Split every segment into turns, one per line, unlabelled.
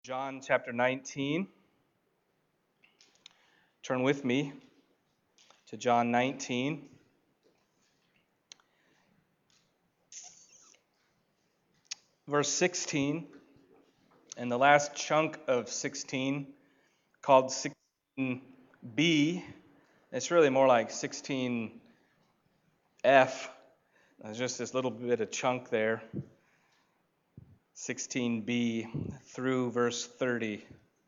John chapter 19. Turn with me to John 19. Verse 16, and the last chunk of 16, called 16b. It's really more like 16f. There's just this little bit of chunk there. 16b through verse 30.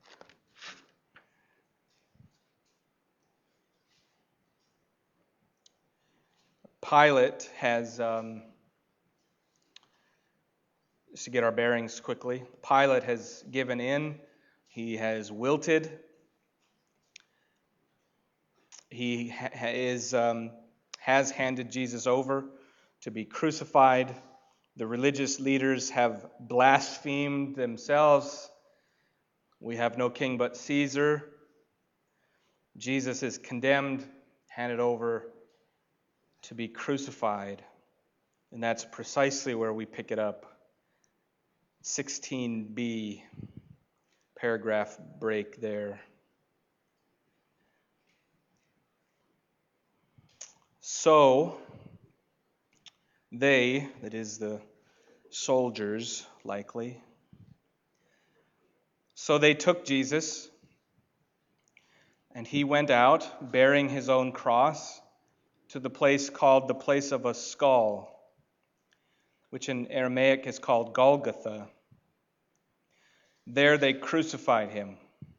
Pilate has, just to get our bearings quickly, Pilate has given in. He has wilted. He has handed Jesus over to be crucified. The religious leaders have blasphemed themselves. We have no king but Caesar. Jesus is condemned, handed over to be crucified. And that's precisely where we pick it up. 16b, paragraph break there. So, they, that is the soldiers, likely, so they took Jesus, and he went out, bearing his own cross, to the place called the place of a skull, which in Aramaic is called Golgotha. There they crucified him,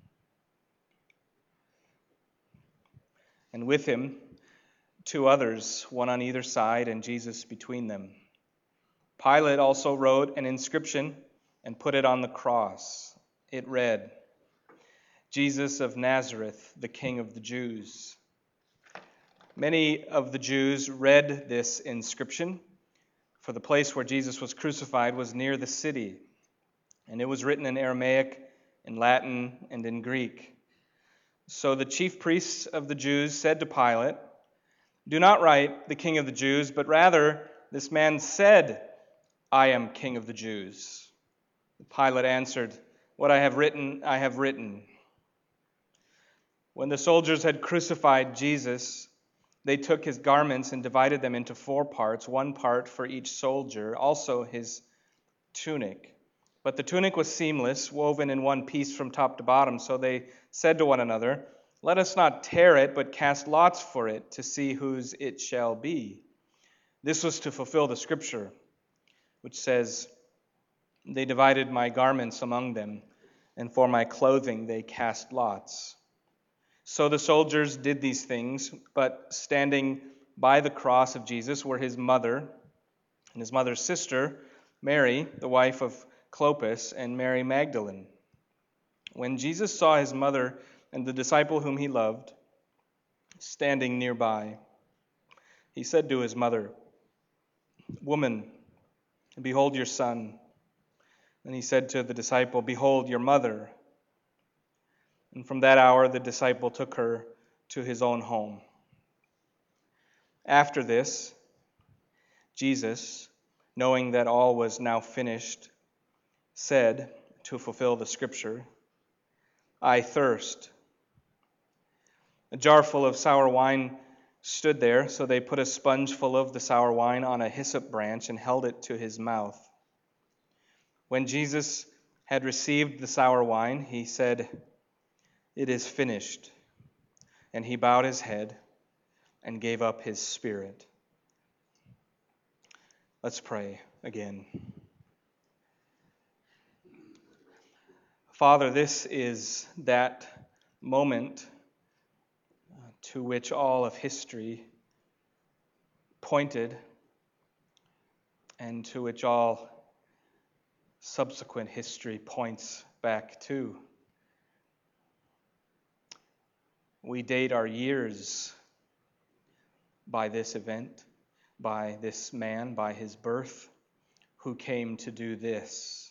and with him 2 others, one on either side, and Jesus between them. Pilate also wrote an inscription and put it on the cross. It read, Jesus of Nazareth, the King of the Jews. Many of the Jews read this inscription, for the place where Jesus was crucified was near the city, and it was written in Aramaic, in Latin, and in Greek. So the chief priests of the Jews said to Pilate, do not write the King of the Jews, but rather this man said, I am King of the Jews. Pilate answered, what I have written, I have written. When the soldiers had crucified Jesus, they took his garments and divided them into 4 parts, 1 part for each soldier, also his tunic. But the tunic was seamless, woven in one piece from top to bottom. So they said to one another, let us not tear it, but cast lots for it to see whose it shall be. This was to fulfill the scripture, which says, they divided my garments among them, and for my clothing they cast lots. So the soldiers did these things, but standing by the cross of Jesus were his mother and his mother's sister, Mary, the wife of Clopas, and Mary Magdalene. When Jesus saw his mother and the disciple whom he loved standing nearby, he said to his mother, woman, behold your son. And he said to the disciple, behold your mother. And from that hour the disciple took her to his own home. After this, Jesus, knowing that all was now finished, said, to fulfill the scripture, I thirst. A jar full of sour wine stood there, so they put a sponge full of the sour wine on a hyssop branch and held it to his mouth. When Jesus had received the sour wine, he said, it is finished. And he bowed his head and gave up his spirit. Let's pray again. Father, this is that moment to which all of history pointed and to which all subsequent history points back to. We date our years by this event, by this man, by his birth, who came to do this.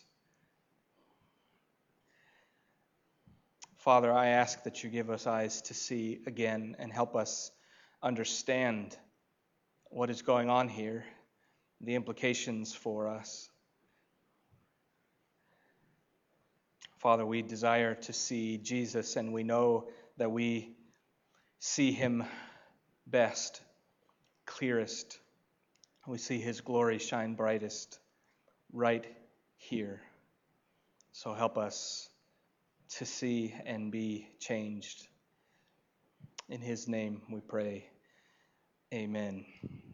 Father, I ask that you give us eyes to see again and help us understand what is going on here, the implications for us. Father, we desire to see Jesus, and we know that we see him best, clearest. We see his glory shine brightest right here. So help us to see and be changed. In his name we pray. Amen.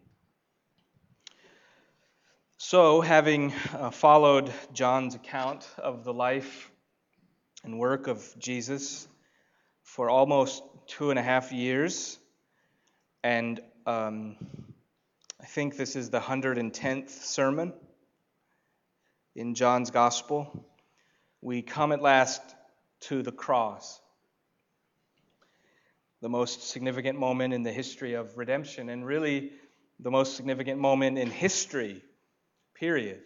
So, having followed John's account of the life and work of Jesus for almost 2.5 years, and I think this is the 110th sermon in John's Gospel, we come at last to the cross, the most significant moment in the history of redemption, and really the most significant moment in history, period.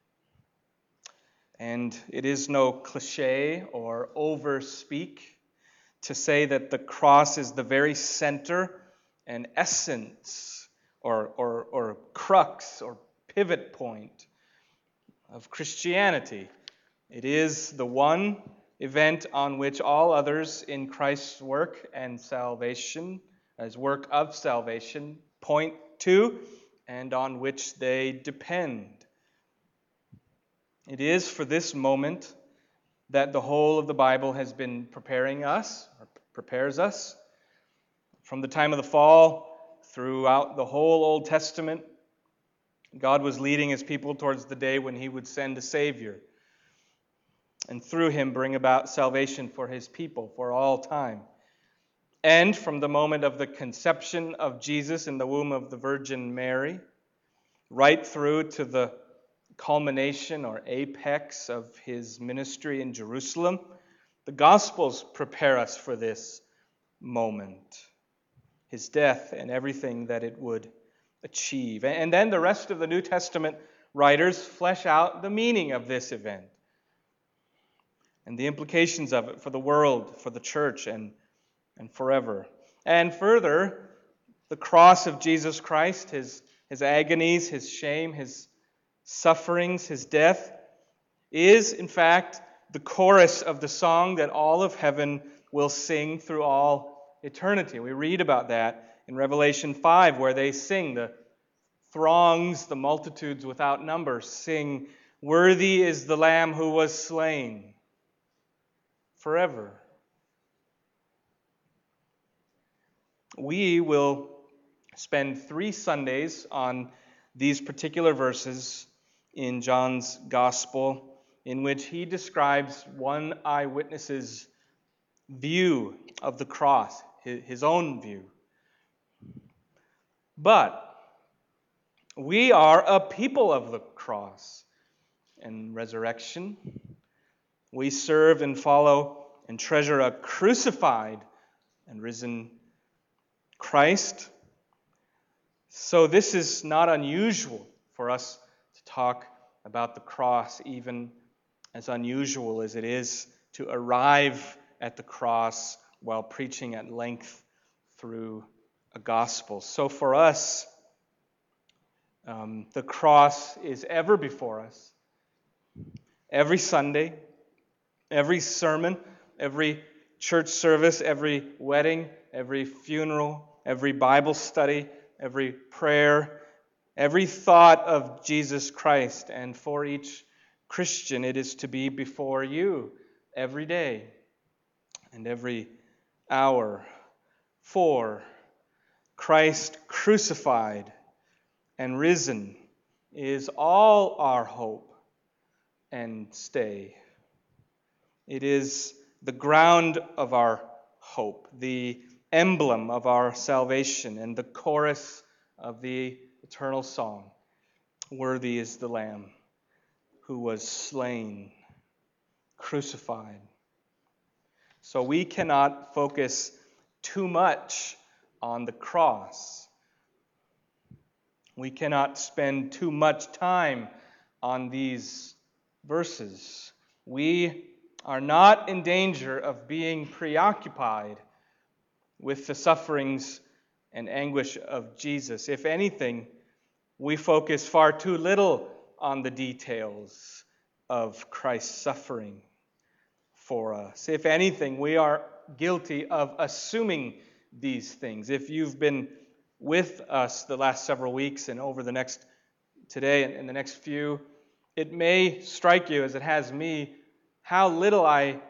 And it is no cliche or overspeak to say that the cross is the very center and essence or crux or pivot point of Christianity. It is the one event on which all others in Christ's work and salvation, as work of salvation, point to and on which they depend. It is for this moment that the whole of the Bible has been preparing us, or prepares us. From the time of the fall throughout the whole Old Testament, God was leading his people towards the day when he would send a Savior, and through him bring about salvation for his people for all time. And from the moment of the conception of Jesus in the womb of the Virgin Mary, right through to the culmination or apex of his ministry in Jerusalem, the Gospels prepare us for this moment, his death and everything that it would achieve. And then the rest of the New Testament writers flesh out the meaning of this event and the implications of it for the world, for the church, and forever. And further, the cross of Jesus Christ, his agonies, his shame, his sufferings, his death, is in fact the chorus of the song that all of heaven will sing through all eternity. We read about that in Revelation 5, where they sing, the throngs, the multitudes without number, sing, "Worthy is the Lamb who was slain," forever. We will spend 3 Sundays on these particular verses in John's Gospel, in which he describes one eyewitness's view of the cross, his own view. But we are a people of the cross and resurrection. We serve and follow and treasure a crucified and risen Christ. So this is not unusual for us to talk about the cross, even as unusual as it is to arrive at the cross while preaching at length through a gospel. So for us, the cross is ever before us. Every Sunday, every sermon, every church service, every wedding, every funeral, every Bible study, every prayer, every thought of Jesus Christ. And for each Christian, it is to be before you every day and every hour. For Christ crucified and risen is all our hope and stay. It is the ground of our hope, the emblem of our salvation, and the chorus of the eternal song. Worthy is the Lamb who was slain, crucified. So we cannot focus too much on the cross. We cannot spend too much time on these verses. We are not in danger of being preoccupied with the sufferings and anguish of Jesus. If anything, we focus far too little on the details of Christ's suffering. for us. If anything, we are guilty of assuming these things. If you've been with us the last several weeks and over the next today and the next few, it may strike you, as it has me, how little I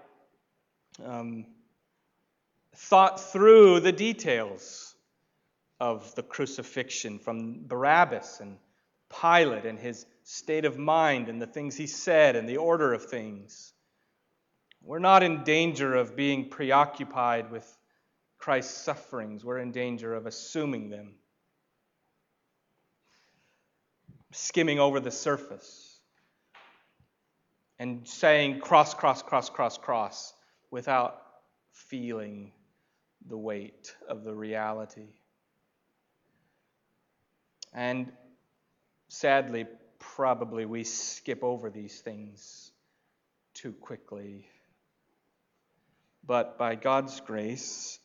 thought through the details of the crucifixion, from Barabbas and Pilate and his state of mind and the things he said and the order of things. We're not in danger of being preoccupied with Christ's sufferings. We're in danger of assuming them, skimming over the surface and saying cross, cross, cross, cross, cross without feeling the weight of the reality. And sadly, probably we skip over these things too quickly. But by God's grace,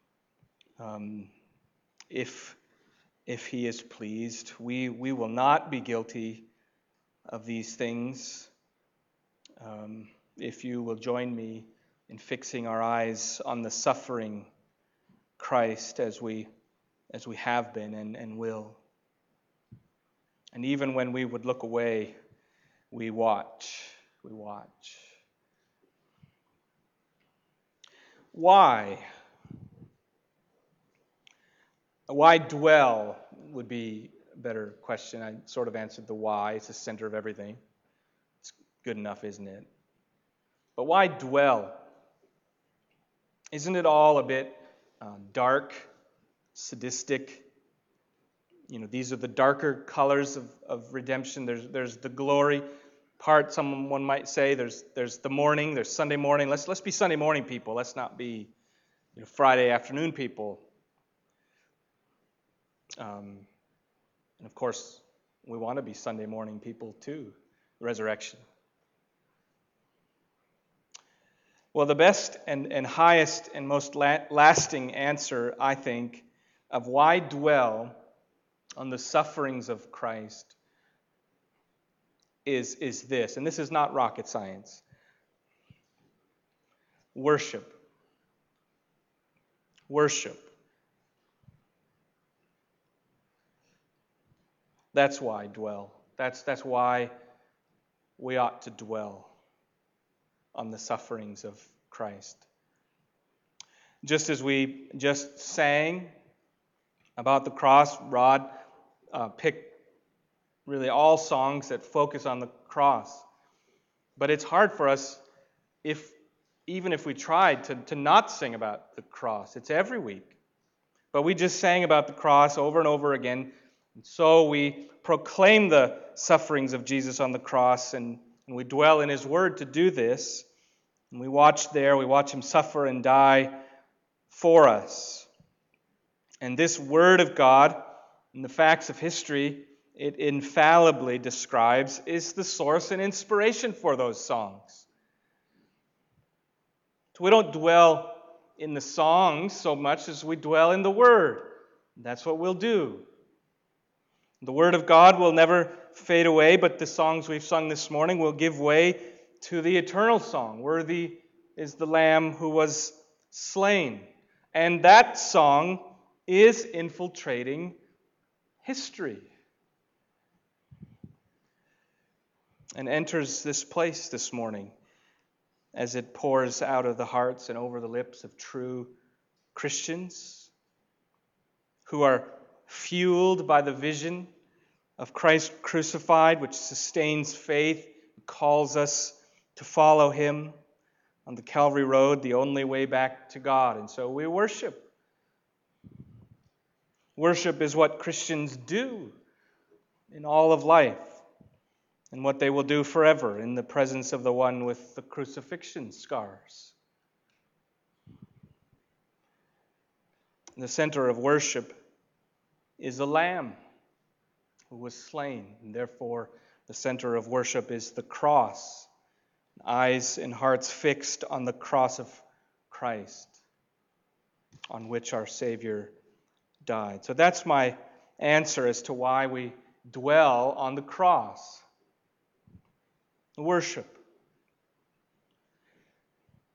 if He is pleased, we will not be guilty of these things. If you will join me in fixing our eyes on the suffering Christ as we have been and will. And even when we would look away, we watch. We watch. Why? Why dwell would be a better question. I sort of answered the why. It's the center of everything. It's good enough, isn't it? But why dwell? Isn't it all a bit dark, sadistic? You know, these are the darker colors of redemption. There's the glory part. Someone might say there's the morning. There's Sunday morning. Let's be Sunday morning people. Let's not be Friday afternoon people. And of course, we want to be Sunday morning people too. Resurrection. Well, the best and highest and most lasting answer, I think, of why dwell on the sufferings of Christ is this, and this is not rocket science. Worship. Worship. That's why dwell. That's why we ought to dwell on the sufferings of Christ. Just as we just sang about the cross, Rod picked really all songs that focus on the cross. But it's hard for us, even if we tried, to not sing about the cross. It's every week. But we just sang about the cross over and over again. And so we proclaim the sufferings of Jesus on the cross, and we dwell in His Word to do this. And we watch Him suffer and die for us. And this Word of God and the facts of history it infallibly describes is the source and inspiration for those songs. So we don't dwell in the songs so much as we dwell in the Word. That's what we'll do. The Word of God will never fade away, but the songs we've sung this morning will give way to the eternal song. Worthy is the Lamb who was slain. And that song is infiltrating history and enters this place this morning as it pours out of the hearts and over the lips of true Christians who are fueled by the vision of Christ crucified, which sustains faith, calls us to follow Him on the Calvary Road, the only way back to God. And so we worship. Worship is what Christians do in all of life, and what they will do forever in the presence of the one with the crucifixion scars. The center of worship is the Lamb who was slain, and therefore the center of worship is the cross. Eyes and hearts fixed on the cross of Christ, on which our Savior died. So that's my answer as to why we dwell on the cross. Worship.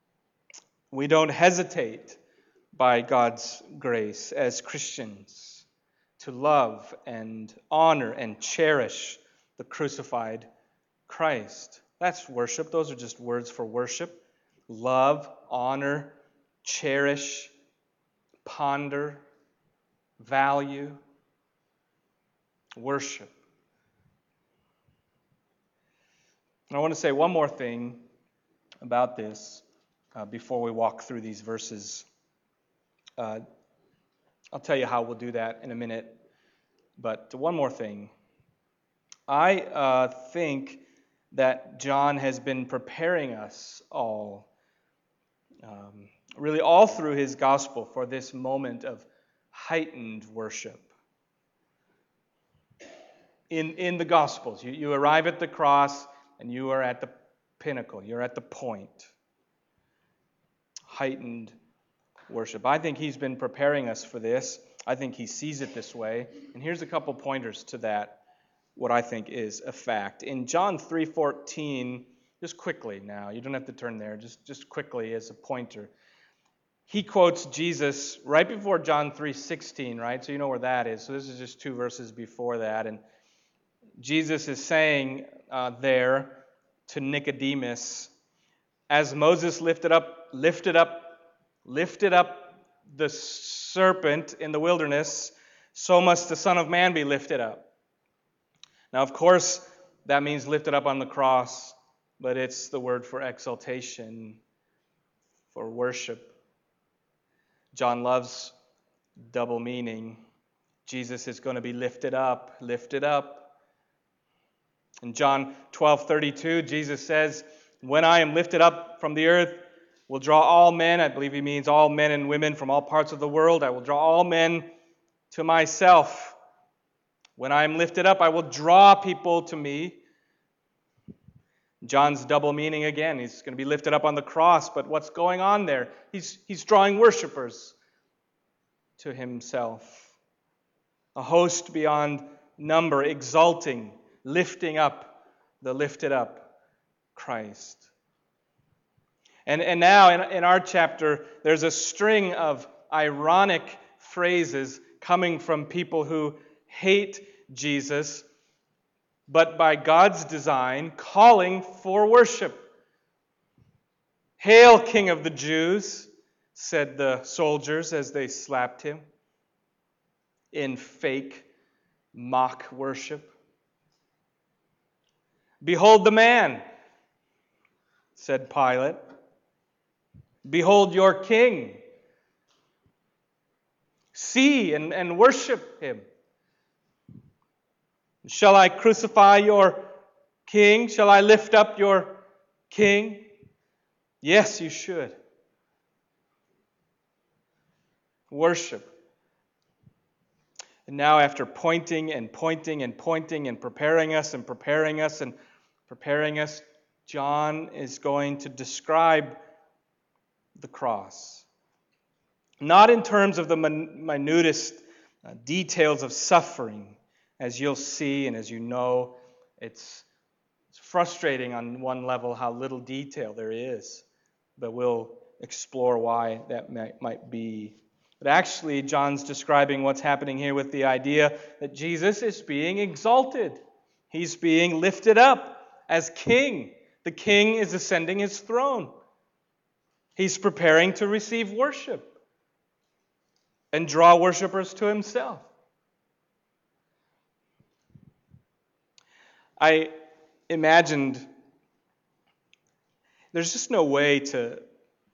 We don't hesitate by God's grace as Christians to love and honor and cherish the crucified Christ. That's worship. Those are just words for worship. Love, honor, cherish, ponder, value, worship. And I want to say one more thing about this before we walk through these verses. I'll tell you how we'll do that in a minute. But one more thing. I think that John has been preparing us all, really all through his gospel, for this moment of heightened worship. In the Gospels, you arrive at the cross and you are at the pinnacle. You're at the point. Heightened worship. I think he's been preparing us for this. I think he sees it this way. And here's a couple pointers to that, what I think is a fact. In John 3:14, just quickly now, you don't have to turn there, just quickly as a pointer. He quotes Jesus right before John 3:16, right? So you know where that is. So this is just 2 verses before that. And Jesus is saying there to Nicodemus, as Moses lifted up the serpent in the wilderness, so must the Son of Man be lifted up. Now, of course, that means lifted up on the cross, but it's the word for exaltation, for worship. John loves double meaning. Jesus is going to be lifted up, lifted up. In John 12:32, Jesus says, when I am lifted up from the earth, will draw all men, I believe he means all men and women from all parts of the world. I will draw all men to myself. When I am lifted up, I will draw people to me. John's double meaning again. He's going to be lifted up on the cross, but what's going on there? He's drawing worshipers to himself. A host beyond number, exalting, lifting up the lifted up Christ. And now in our chapter, there's a string of ironic phrases coming from people who hate Jesus, but by God's design, calling for worship. Hail, King of the Jews, said the soldiers as they slapped him in fake mock worship. Behold the man, said Pilate. Behold your king. See and worship him. Shall I crucify your king? Shall I lift up your king? Yes, you should. Worship. And now after pointing and pointing and pointing and preparing us, John is going to describe the cross. Not in terms of the minutest details of suffering. As you'll see and as you know, it's frustrating on one level how little detail there is. But we'll explore why that might be. But actually, John's describing what's happening here with the idea that Jesus is being exalted. He's being lifted up as king. The king is ascending his throne. He's preparing to receive worship and draw worshipers to himself. I imagined there's just no way to,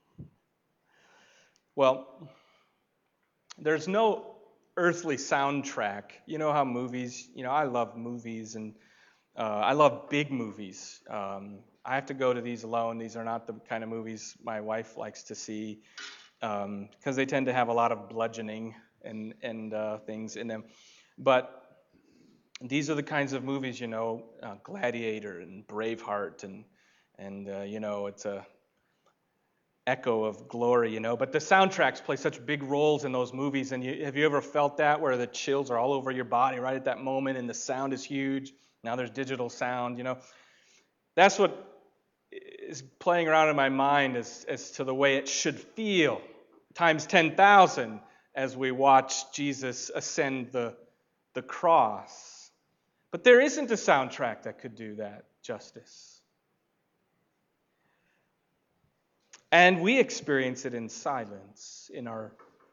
there's no earthly soundtrack. You know how movies, I love movies and I love big movies. I have to go to these alone. These are not the kind of movies my wife likes to see because they tend to have a lot of bludgeoning and things in them. But these are the kinds of movies, Gladiator and Braveheart, and it's a echo of glory, But the soundtracks play such big roles in those movies, and have you ever felt that, where the chills are all over your body right at that moment, and the sound is huge? Now there's digital sound, That's what is playing around in my mind as to the way it should feel, times 10,000, as we watch Jesus ascend the cross. But there isn't a soundtrack that could do that justice. And we experience it in silence, in our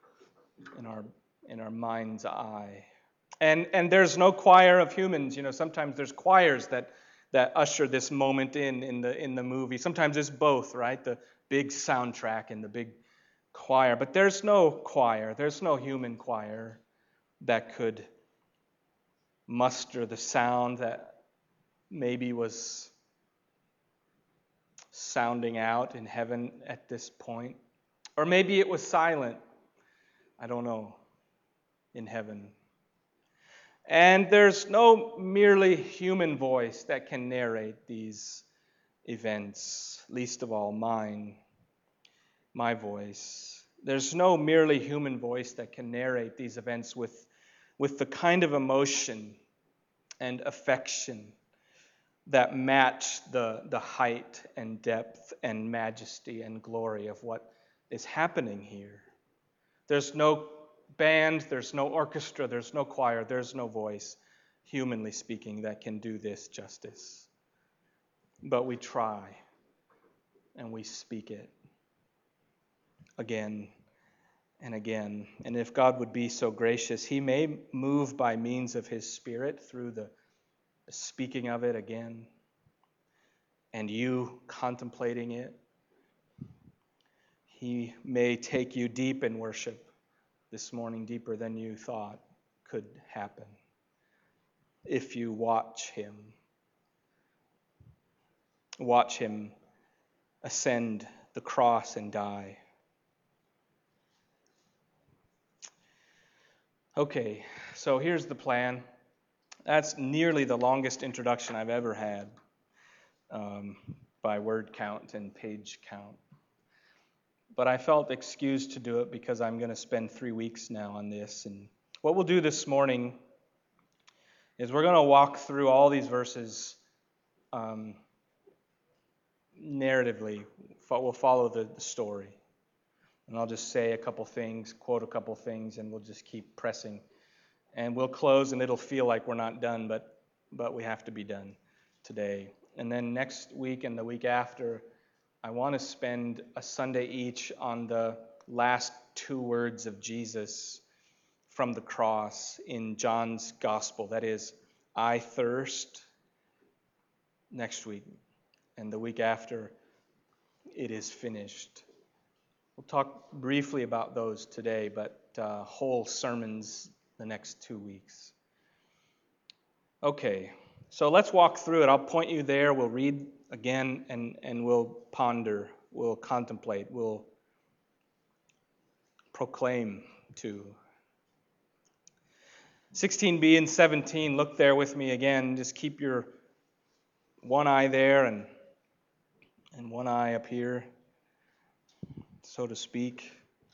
mind's eye. And there's no choir of humans. Sometimes there's choirs that usher this moment in the movie. Sometimes it's both, right? The big soundtrack and the big choir. But there's no choir. There's no human choir that could muster the sound that maybe was sounding out in heaven at this point. Or maybe it was silent, I don't know, in heaven. And there's no merely human voice that can narrate these events, least of all mine, my voice. There's no merely human voice that can narrate these events with the kind of emotion and affection that match the height and depth and majesty and glory of what is happening here. There's no band, there's no orchestra, there's no choir, there's no voice, humanly speaking, that can do this justice. But we try, and we speak it again and again. And if God would be so gracious, He may move by means of His Spirit through the speaking of it again, and you contemplating it. He may take you deep in worship this morning, deeper than you thought could happen, if you watch Him. Watch Him ascend the cross and die. Okay, so here's the plan. That's nearly the longest introduction I've ever had, by word count and page count. But I felt excused to do it because I'm going to spend 3 weeks now on this. And what we'll do this morning is we're going to walk through all these verses narratively. We'll follow the story. And I'll just say a couple things, quote a couple things, and we'll just keep pressing. And we'll close, and it'll feel like we're not done, but we have to be done today. And then next week and the week after, I want to spend a Sunday each on the last 2 words of Jesus from the cross in John's gospel. That is, I thirst, next week. And the week after, it is finished. We'll talk briefly about those today, but whole sermons the next 2 weeks. Okay, so let's walk through it. I'll point you there. We'll read again, and we'll ponder, we'll contemplate, we'll proclaim too. 16b and 17, look there with me again. Just keep your one eye there and one eye up here, so to speak.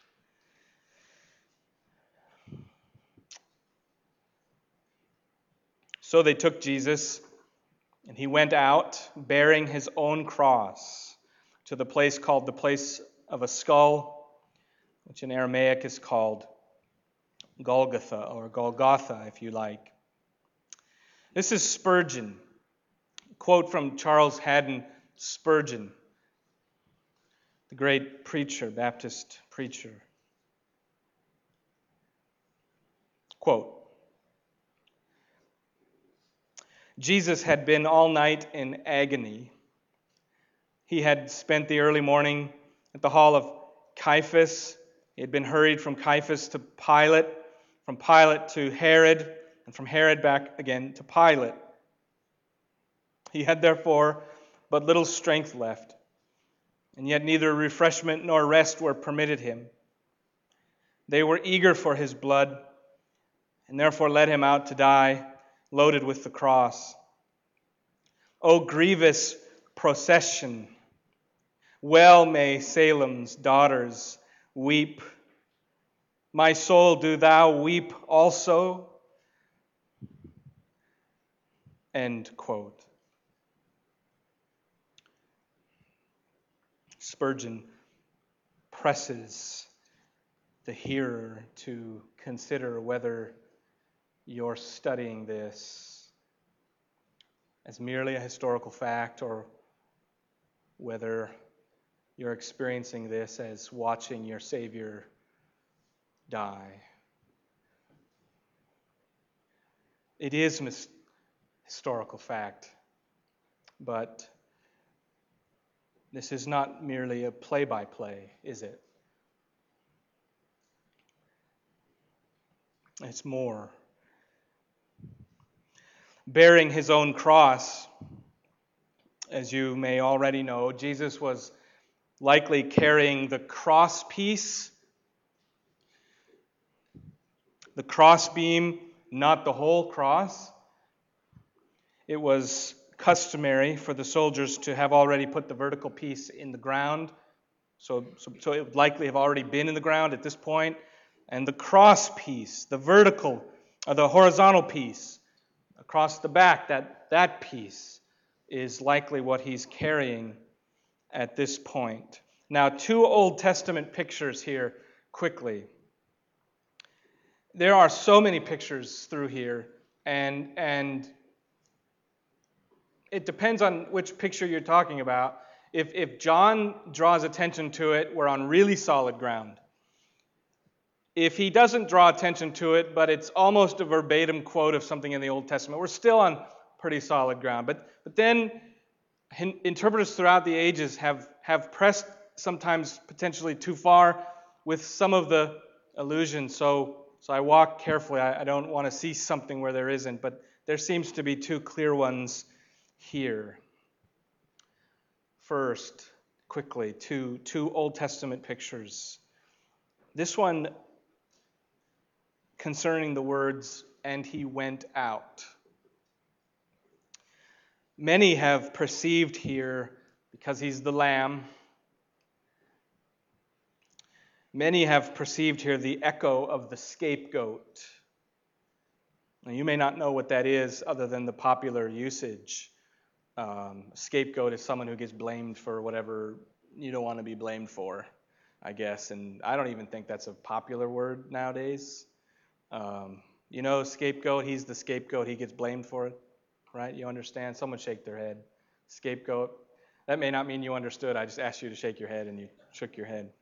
So they took Jesus, and he went out bearing his own cross to the place called the place of a skull, which in Aramaic is called Golgotha, or Golgotha, if you like. This is Spurgeon. A quote from Charles Haddon Spurgeon, the great preacher, Baptist preacher. Quote, Jesus had been all night in agony. He had spent the early morning at the hall of Caiaphas. He had been hurried from Caiaphas to Pilate, from Pilate to Herod, and from Herod back again to Pilate. He had therefore but little strength left, and yet neither refreshment nor rest were permitted him. They were eager for his blood, and therefore led him out to die, loaded with the cross. O grievous procession! Well may Salem's daughters weep. My soul, do thou weep also? End quote. Spurgeon presses the hearer to consider whether you're studying this as merely a historical fact or whether you're experiencing this as watching your Savior die. It is historical fact, but this is not merely a play-by-play, is it? It's more. Bearing his own cross, as you may already know, Jesus was likely carrying the cross piece, the cross beam, not the whole cross. It was customary for the soldiers to have already put the vertical piece in the ground, so it would likely have already been in the ground at this point. And the cross piece, the vertical, or the horizontal piece, across the back, that piece is likely what he's carrying at this point. Now, 2 Old Testament pictures here quickly. There are so many pictures through here, and it depends on which picture you're talking about. If John draws attention to it, we're on really solid ground. If he doesn't draw attention to it, but it's almost a verbatim quote of something in the Old Testament, we're still on pretty solid ground. But then interpreters throughout the ages have pressed sometimes potentially too far with some of the allusions. So I walk carefully. I don't want to see something where there isn't, but there seems to be 2 clear ones here. First, quickly, two Old Testament pictures. This one concerning the words, "and he went out." Many have perceived here, because he's the Lamb, many have perceived here the echo of the scapegoat. Now, you may not know what that is other than the popular usage. Scapegoat is someone who gets blamed for whatever you don't want to be blamed for, I guess. And I don't even think that's a popular word nowadays. Scapegoat, he's the scapegoat. He gets blamed for it, right? You understand? Someone shake their head. Scapegoat. That may not mean you understood. I just asked you to shake your head, and you shook your head.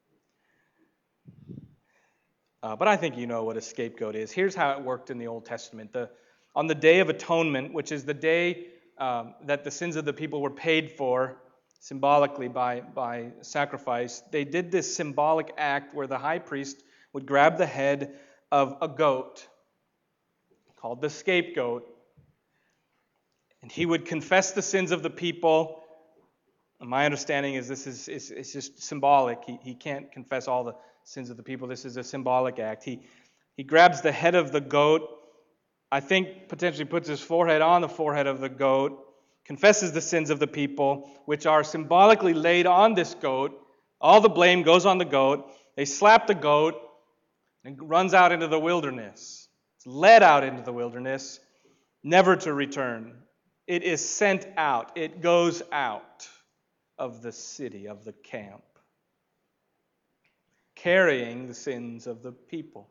But I think you know what a scapegoat is. Here's how it worked in the Old Testament. On the Day of Atonement, which is the day that the sins of the people were paid for symbolically by sacrifice, they did this symbolic act where the high priest would grab the head of a goat called the scapegoat, and he would confess the sins of the people. And my understanding is this is just symbolic. He can't confess all the sins of the people. This is a symbolic act. He grabs the head of the goat, I think potentially puts his forehead on the forehead of the goat, confesses the sins of the people, which are symbolically laid on this goat. All the blame goes on the goat. They slap the goat, and it runs out into the wilderness. It's led out into the wilderness, never to return. It is sent out. It goes out of the city, of the camp, carrying the sins of the people.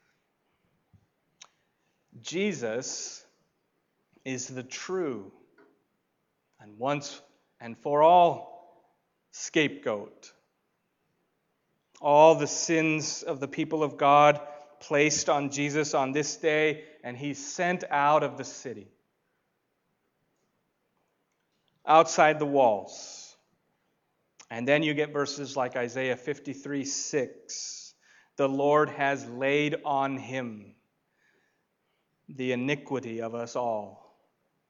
Jesus is the true and once and for all scapegoat. All the sins of the people of God placed on Jesus on this day, and he's sent out of the city, outside the walls. And then you get verses like Isaiah 53:6. The Lord has laid on him the iniquity of us all.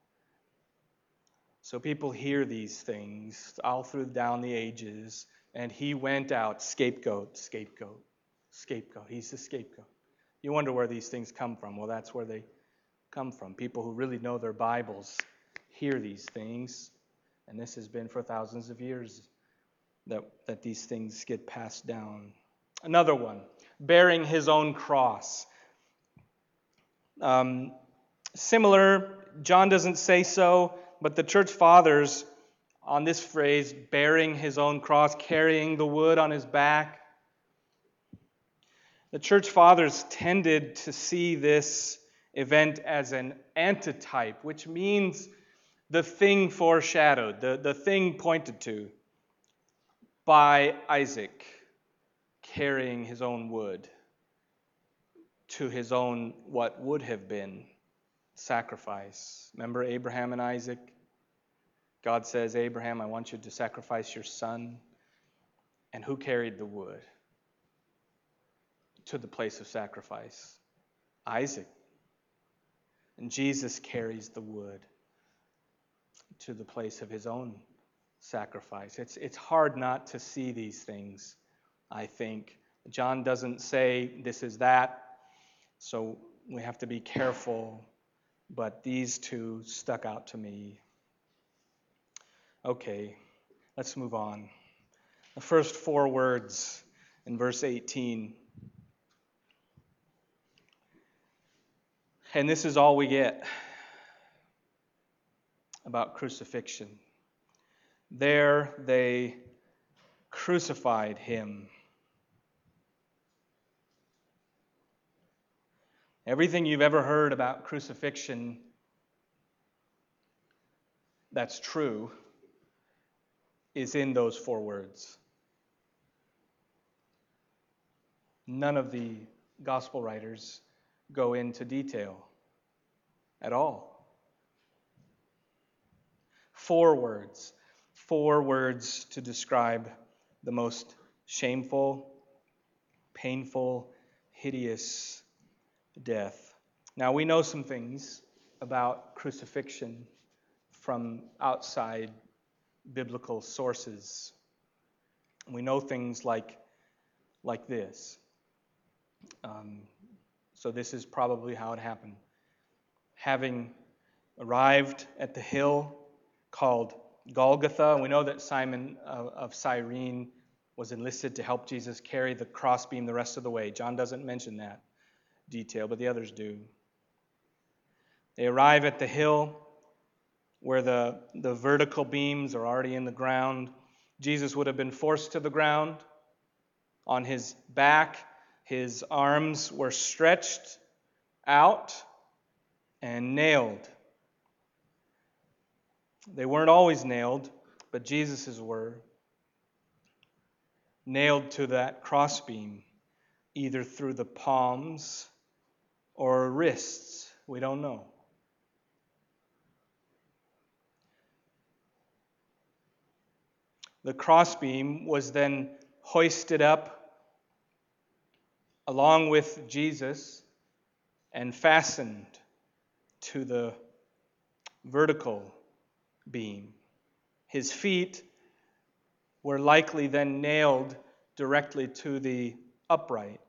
So people hear these things all through down the ages, and he went out, scapegoat, scapegoat, scapegoat. He's the scapegoat. You wonder where these things come from. Well, that's where they come from. People who really know their Bibles hear these things, and this has been for thousands of years that these things get passed down. Another one, bearing his own cross. Similar, John doesn't say so, but the church fathers on this phrase, bearing his own cross, carrying the wood on his back. The church fathers tended to see this event as an antitype, which means the thing foreshadowed, the thing pointed to by Isaac carrying his own wood to his own what would have been sacrifice. Remember Abraham and Isaac? God says, Abraham, I want you to sacrifice your son. And who carried the wood to the place of sacrifice? Isaac. And Jesus carries the wood to the place of his own sacrifice. It's hard not to see these things, I think. John doesn't say this is that, so we have to be careful, but these two stuck out to me. Okay, let's move on. The first 4 words in verse 18. And this is all we get about crucifixion. There they crucified him. Everything you've ever heard about crucifixion that's true is in those 4 words. None of the gospel writers go into detail at all. 4 words. 4 words to describe the most shameful, painful, hideous death. Now, we know some things about crucifixion from outside biblical sources. We know things like this. So this is probably how it happened. Having arrived at the hill called Golgotha, we know that Simon of Cyrene was enlisted to help Jesus carry the crossbeam the rest of the way. John doesn't mention that detail, but the others do. They arrive at the hill where the vertical beams are already in the ground. Jesus would have been forced to the ground. On his back, his arms were stretched out and nailed. They weren't always nailed, but Jesus's were. Nailed to that crossbeam, either through the palms or wrists. We don't know. The crossbeam was then hoisted up along with Jesus and fastened to the vertical beam. His feet were likely then nailed directly to the upright.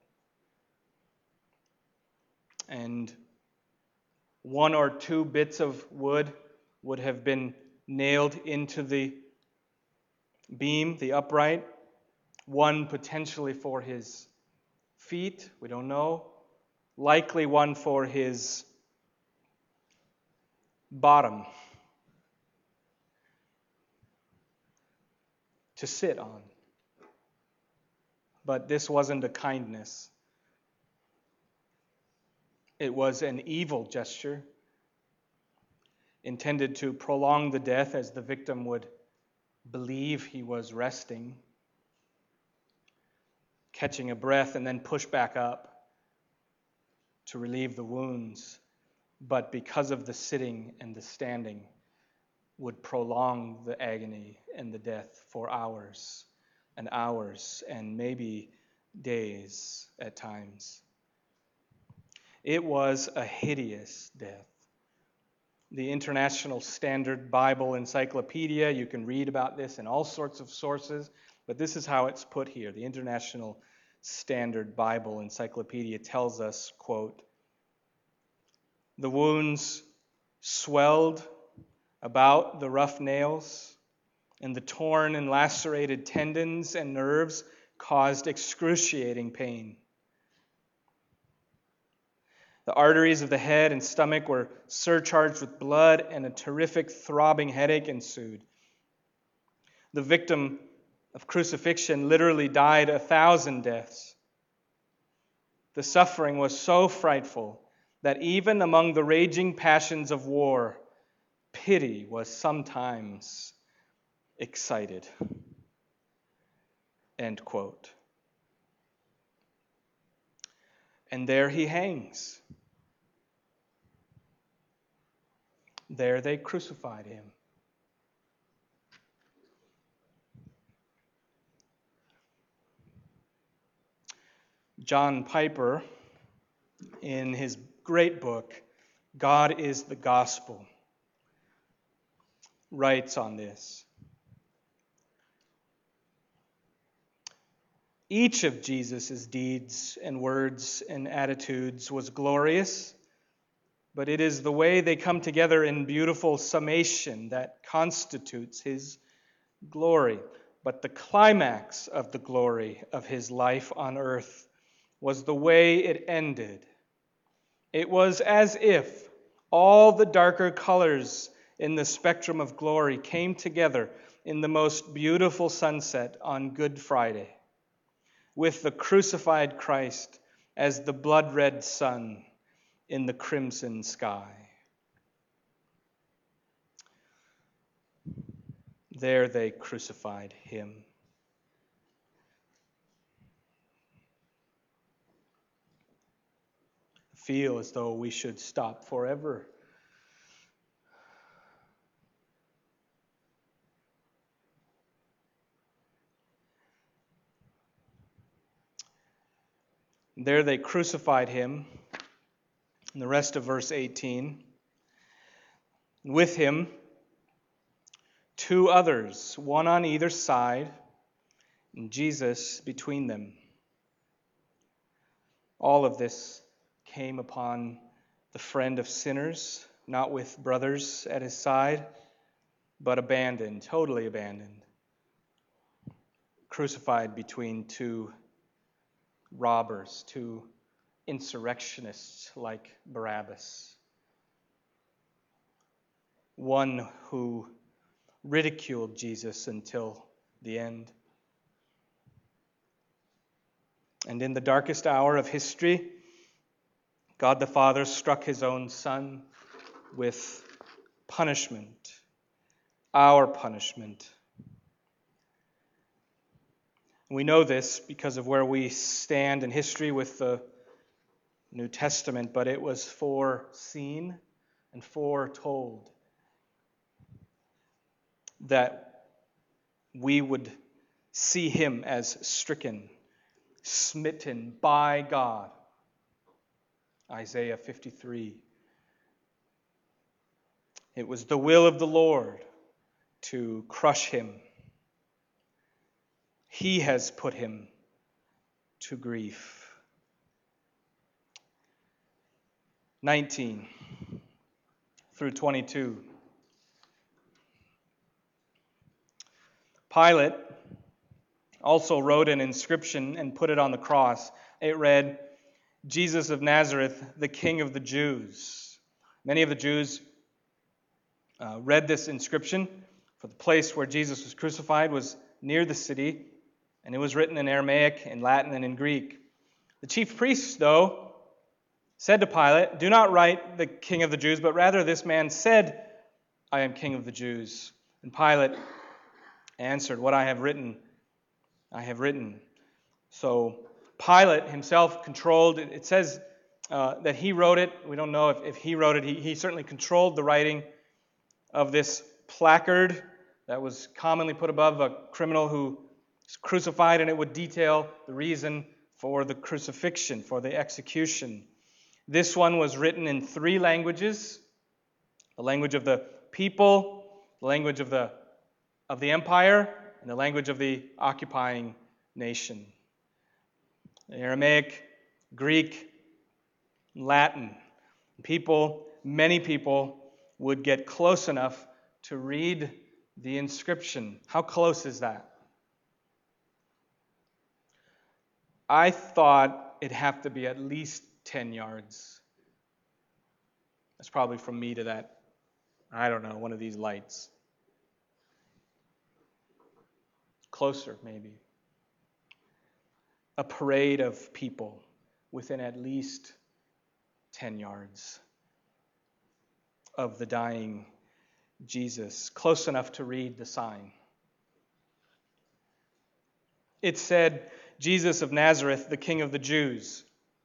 And 1 or 2 bits of wood would have been nailed into the beam, the upright. 1 potentially for his feet, we don't know. Likely 1 for his bottom to sit on. But this wasn't a kindness. It was an evil gesture intended to prolong the death as the victim would believe he was resting, catching a breath, and then push back up to relieve the wounds. But because of the sitting and the standing, would prolong the agony and the death for hours and maybe days at times. It was a hideous death. The International Standard Bible Encyclopedia, you can read about this in all sorts of sources, but this is how it's put here. The International Standard Bible Encyclopedia tells us, quote, "The wounds swelled about the rough nails, and the torn and lacerated tendons and nerves caused excruciating pain. The arteries of the head and stomach were surcharged with blood, and a terrific throbbing headache ensued. The victim of crucifixion literally died 1,000 deaths. The suffering was so frightful that even among the raging passions of war, pity was sometimes excited. End quote. And there he hangs. There they crucified him. John Piper, in his great book, God is the Gospel, writes on this. Each of Jesus' deeds and words and attitudes was glorious, but it is the way they come together in beautiful summation that constitutes his glory. But the climax of the glory of his life on earth was the way it ended. It was as if all the darker colors in the spectrum of glory came together in the most beautiful sunset on Good Friday, with the crucified Christ as the blood-red sun in the crimson sky. There they crucified him. I feel as though we should stop forever. There they crucified him. And the rest of verse 18. With him, 2 others, one on either side, and Jesus between them. All of this came upon the friend of sinners, not with brothers at his side, but abandoned, totally abandoned, crucified between 2 robbers, 2 insurrectionists like Barabbas. One who ridiculed Jesus until the end. And in the darkest hour of history, God the Father struck his own Son with punishment, our punishment. We know this because of where we stand in history with the New Testament, but it was foreseen and foretold that we would see him as stricken, smitten by God. Isaiah 53. It was the will of the Lord to crush him. He has put him to grief. 19 through 22. Pilate also wrote an inscription and put it on the cross. It read, Jesus of Nazareth, the King of the Jews. Many of the Jews read this inscription, for the place where Jesus was crucified was near the city, and it was written in Aramaic, in Latin, and in Greek. The chief priests, though, said to Pilate, do not write the King of the Jews, but rather this man said, I am King of the Jews. And Pilate answered, what I have written, I have written. So Pilate himself controlled, it says that he wrote it. We don't know if he wrote it. He certainly controlled the writing of this placard that was commonly put above a criminal who was crucified, and it would detail the reason for the crucifixion, for the execution. This one was written in 3 languages: the language of the people, the language of the empire, and the language of the occupying nation. Aramaic, Greek, Latin. Many people would get close enough to read the inscription. How close is that? I thought it'd have to be at least 10 yards. That's probably from me to that, I don't know, one of these lights. closer maybe. A parade of people within at least 10 yards of the dying Jesus, close enough to read the sign. It said, Jesus of Nazareth, the King of the Jews.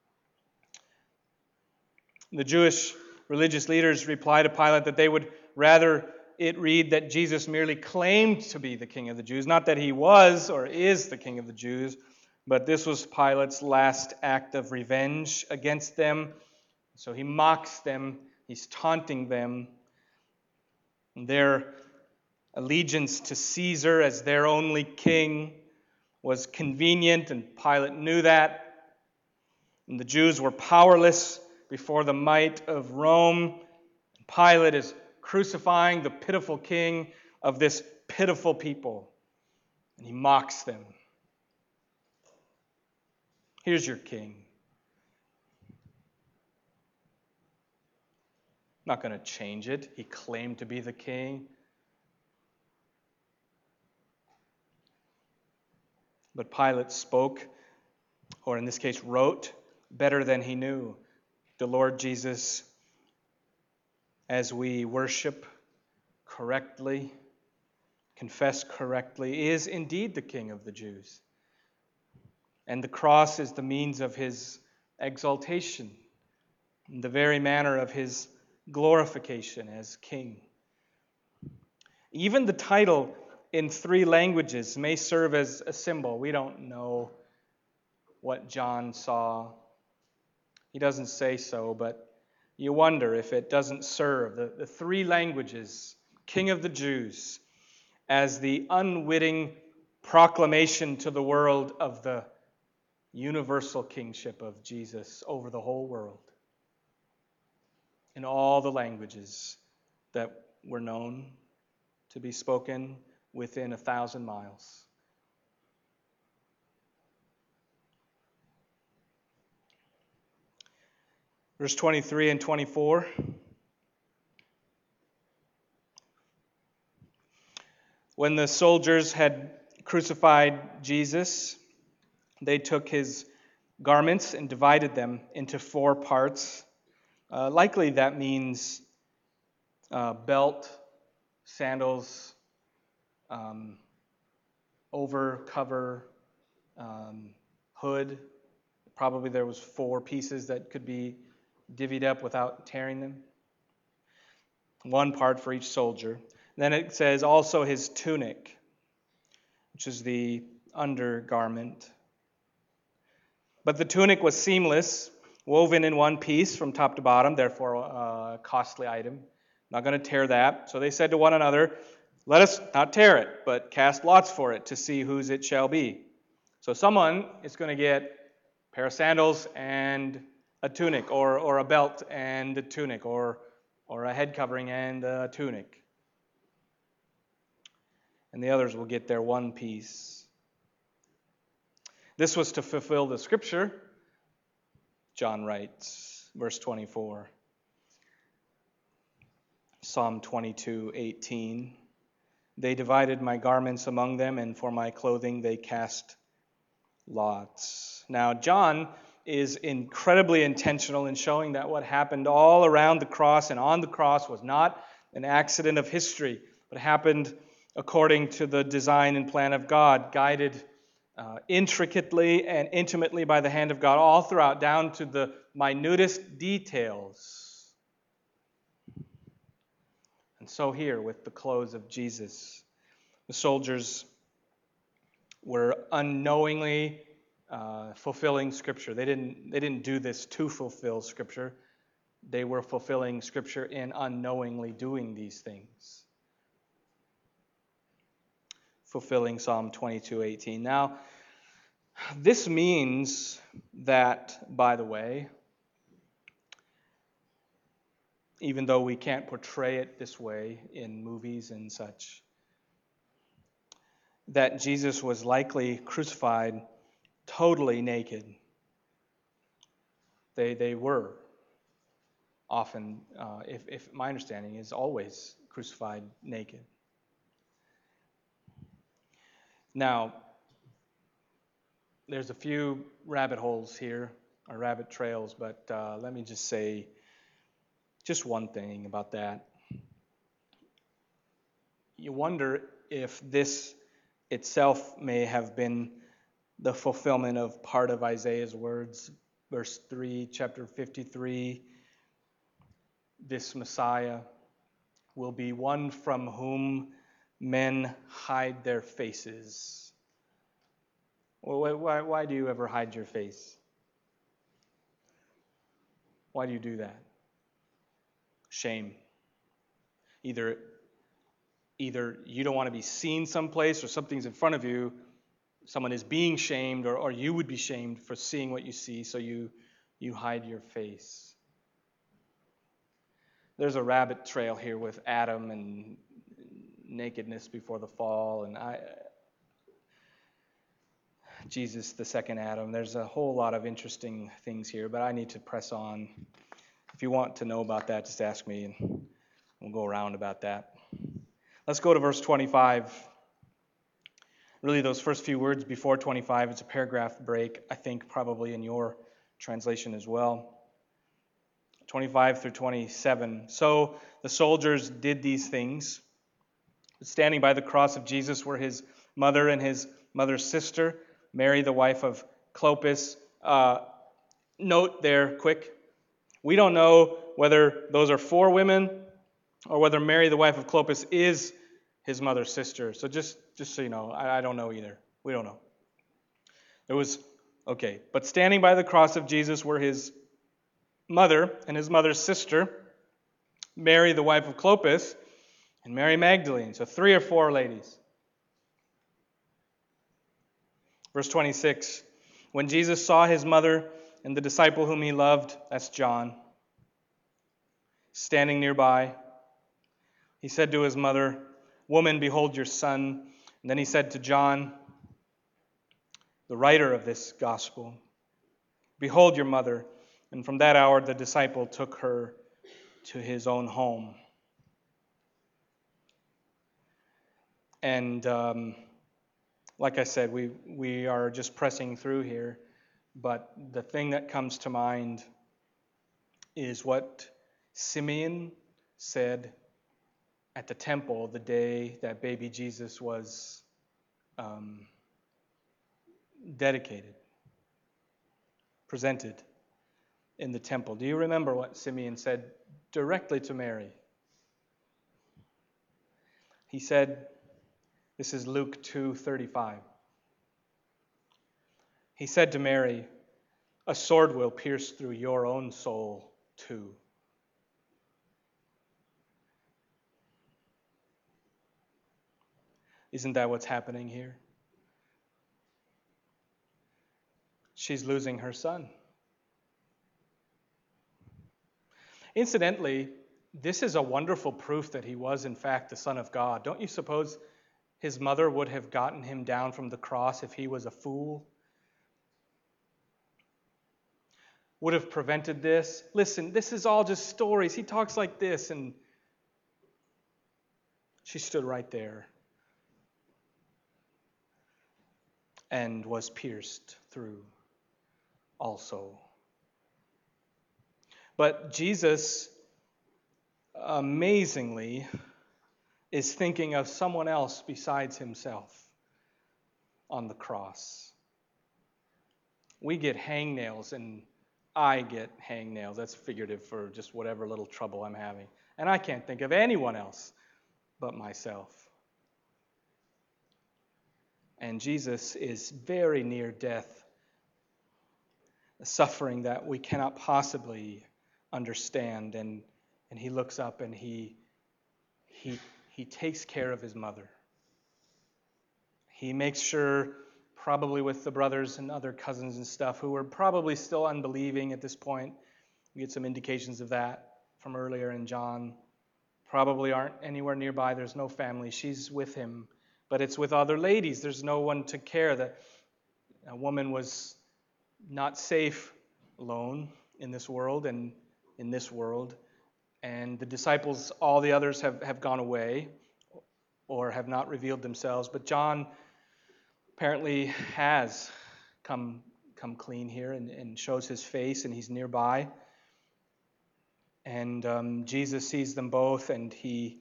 The Jewish religious leaders replied to Pilate that they would rather it read that Jesus merely claimed to be the King of the Jews, not that he was or is the King of the Jews, but this was Pilate's last act of revenge against them. So he mocks them, he's taunting them. Their allegiance to Caesar as their only king was convenient, and Pilate knew that. And the Jews were powerless before the might of Rome. Pilate is crucifying the pitiful king of this pitiful people, and he mocks them. Here's your king. Not going to change it. He claimed to be the king. But Pilate spoke, or in this case wrote, better than he knew. The Lord Jesus, as we worship correctly, confess correctly, is indeed the King of the Jews. And the cross is the means of his exaltation, the very manner of his glorification as king. Even the title in 3 languages may serve as a symbol. We don't know what John saw. He doesn't say so, but you wonder if it doesn't serve the 3 languages, King of the Jews, as the unwitting proclamation to the world of the universal kingship of Jesus over the whole world. In all the languages that were known to be spoken within 1,000 miles. Verse 23 and 24. When the soldiers had crucified Jesus, they took his garments and divided them into 4 parts. Likely that means belt, sandals, over, cover, hood. Probably there was 4 pieces that could be divvied up without tearing them. 1 part for each soldier. Then it says also his tunic, which is the undergarment. But the tunic was seamless, woven in one piece from top to bottom, therefore a costly item. Not going to tear that. So they said to one another, let us not tear it, but cast lots for it to see whose it shall be. So someone is going to get a pair of sandals and a tunic, or a belt and a tunic, or a head covering and a tunic. And the others will get their one piece. This was to fulfill the scripture, John writes, verse 24. Psalm 22:18. They divided my garments among them, and for my clothing they cast lots. Now, John is incredibly intentional in showing that what happened all around the cross and on the cross was not an accident of history, but happened according to the design and plan of God, guided intricately and intimately by the hand of God, all throughout, down to the minutest details. And so here, with the clothes of Jesus, the soldiers were unknowingly fulfilling Scripture. They didn't do this to fulfill Scripture. They were fulfilling Scripture in unknowingly doing these things. Fulfilling Psalm 22:18. Now, this means that, by the way, even though we can't portray it this way in movies and such, that Jesus was likely crucified totally naked. They were often, if my understanding is, always crucified naked. Now, there's a few rabbit holes here, or rabbit trails, but let me just say just one thing about that. You wonder if this itself may have been the fulfillment of part of Isaiah's words. Verse 3, chapter 53, this Messiah will be one from whom men hide their faces. Well, why do you ever hide your face? Why do you do that? Shame. Either you don't want to be seen someplace, or something's in front of you, someone is being shamed, or you would be shamed for seeing what you see, so you hide your face. There's a rabbit trail here with Adam and nakedness before the fall, and Jesus, the second Adam. There's a whole lot of interesting things here, but I need to press on. If you want to know about that, just ask me, and we'll go around about that. Let's go to verse 25. Really, those first few words before 25, it's a paragraph break, I think probably in your translation as well. 25 through 27. So the soldiers did these things. Standing by the cross of Jesus were his mother and his mother's sister, Mary, the wife of Clopas. Note there, quick, we don't know whether those are 4 women or whether Mary, the wife of Clopas, is his mother's sister. So just so you know, I don't know either. We don't know. But standing by the cross of Jesus were his mother and his mother's sister, Mary, the wife of Clopas, and Mary Magdalene. So 3 or 4 ladies. Verse 26, when Jesus saw his mother and the disciple whom he loved, that's John, standing nearby, he said to his mother, "Woman, behold your son." And then he said to John, the writer of this gospel, "Behold your mother." And from that hour the disciple took her to his own home. And like I said, we are just pressing through here, but the thing that comes to mind is what Simeon said at the temple the day that baby Jesus was dedicated, presented in the temple. Do you remember what Simeon said directly to Mary? He said, this is Luke 2:35. He said to Mary, "A sword will pierce through your own soul too." Isn't that what's happening here? She's losing her son. Incidentally, this is a wonderful proof that he was in fact the Son of God. Don't you suppose his mother would have gotten him down from the cross if he was a fool? Would have prevented this? Listen, this is all just stories. He talks like this, and she stood right there and was pierced through also. But Jesus, amazingly, is thinking of someone else besides himself on the cross. We get hangnails, and I get hangnails. That's figurative for just whatever little trouble I'm having. And I can't think of anyone else but myself. And Jesus is very near death, suffering that we cannot possibly understand. And he looks up and he takes care of his mother. He makes sure, probably with the brothers and other cousins and stuff, who were probably still unbelieving at this point. We get some indications of that from earlier in John. Probably aren't anywhere nearby. There's no family. She's with him. But it's with other ladies. There's no one to care. That a woman was not safe alone in this world and in this world. And the disciples, all the others have gone away or have not revealed themselves. But John apparently has come clean here and shows his face, and he's nearby. And Jesus sees them both, and he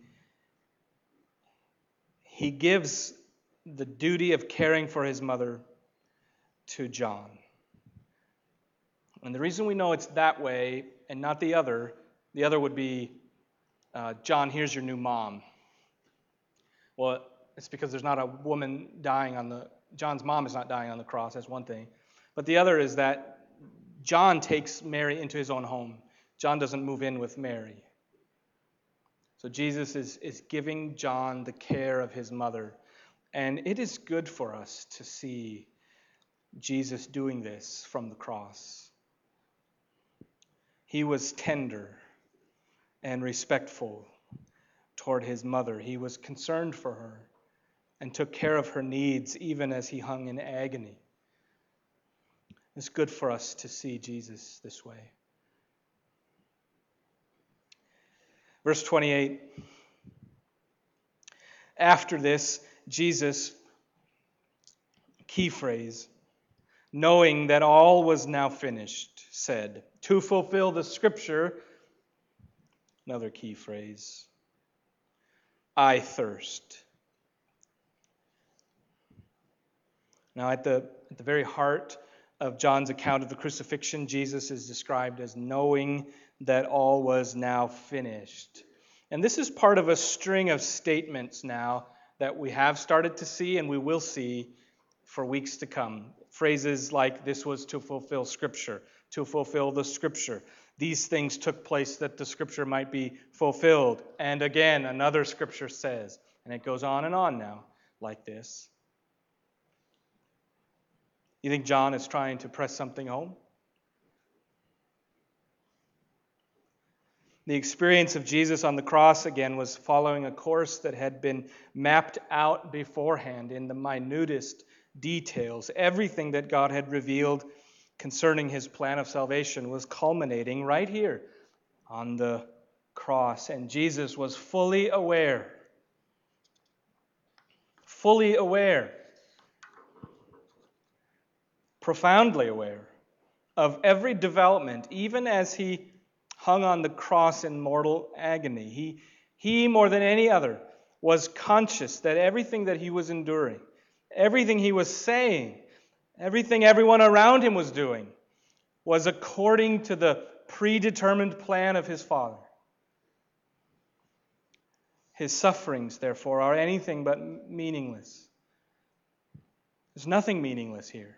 gives the duty of caring for his mother to John. And the reason we know it's that way and not the other would be, John, here's your new mom. Well, it's because there's not a woman dying John's mom is not dying on the cross, that's one thing. But the other is that John takes Mary into his own home. John doesn't move in with Mary. So Jesus is giving John the care of his mother. And it is good for us to see Jesus doing this from the cross. He was tender and respectful toward his mother. He was concerned for her and took care of her needs even as he hung in agony. It's good for us to see Jesus this way. Verse 28. After this, Jesus, key phrase, knowing that all was now finished, said, to fulfill the scripture, another key phrase, I thirst. Now at the very heart of John's account of the crucifixion, Jesus is described as knowing that all was now finished. And this is part of a string of statements now that we have started to see and we will see for weeks to come. Phrases like, this was to fulfill Scripture, to fulfill the Scripture. These things took place that the Scripture might be fulfilled. And again, another Scripture says. And it goes on and on now like this. You think John is trying to press something home? The experience of Jesus on the cross, again, was following a course that had been mapped out beforehand in the minutest details. Everything that God had revealed concerning his plan of salvation was culminating right here on the cross. And Jesus was fully aware, profoundly aware of every development, even as he hung on the cross in mortal agony. He more than any other, was conscious that everything that he was enduring, everything he was saying, everything everyone around him was doing, was according to the predetermined plan of his Father. His sufferings, therefore, are anything but meaningless. There's nothing meaningless here.